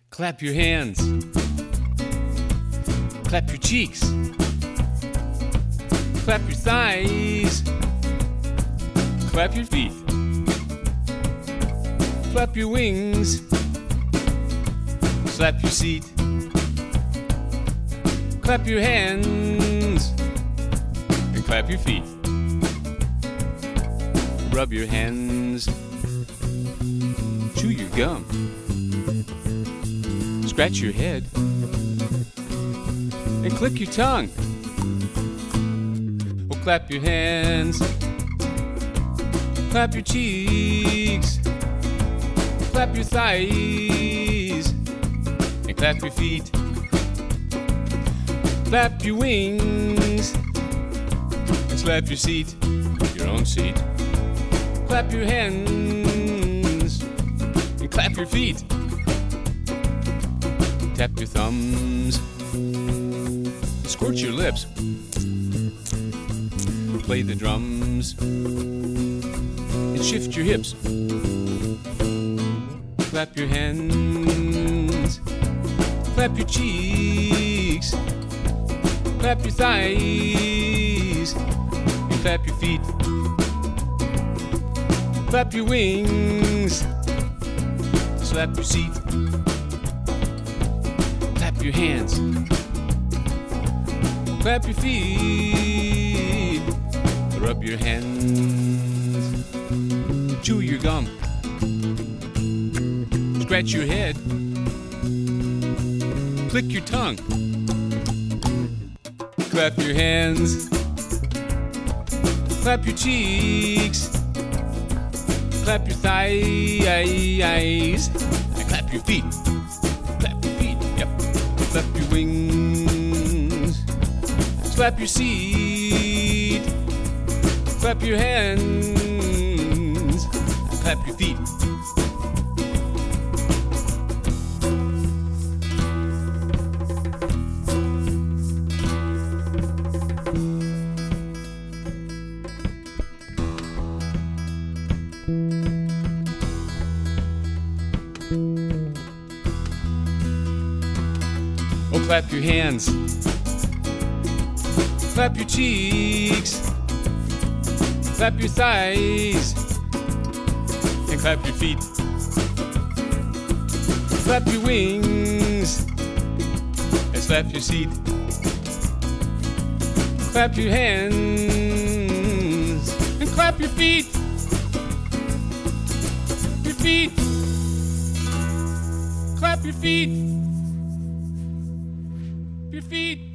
Clap your hands. Clap your cheeks. Clap your thighs. Clap your feet. Flap your wings. Slap your seat. Clap your hands. And clap your feet. Rub your hands. Chew your gum. Scratch your head. And click your tongue. Well, clap your hands. Clap your cheeks. Clap your thighs. And clap your feet. Clap your wings. And slap your seat. Your own seat. Clap your hands. And clap your feet. Tap your thumbs. Squirt your lips. Play the drums. And shift your hips. Clap your hands. Clap your cheeks. Clap your thighs. And clap your feet. Clap your wings. Slap your seat. Clap your hands. Clap your feet. Rub your hands. Chew your gum. Scratch your head. Click your tongue. Clap your hands. Clap your cheeks. Clap your thighs. And clap your feet. Clap your feet. Yep. Clap your wings. Slap your seat. Clap your hands. Clap your feet. Oh, clap your hands. Clap your cheeks. Clap your thighs. And clap your feet. Clap your wings. And slap your seat. Clap your hands. And clap your feet. Your feet. Clap your feet. Your feet.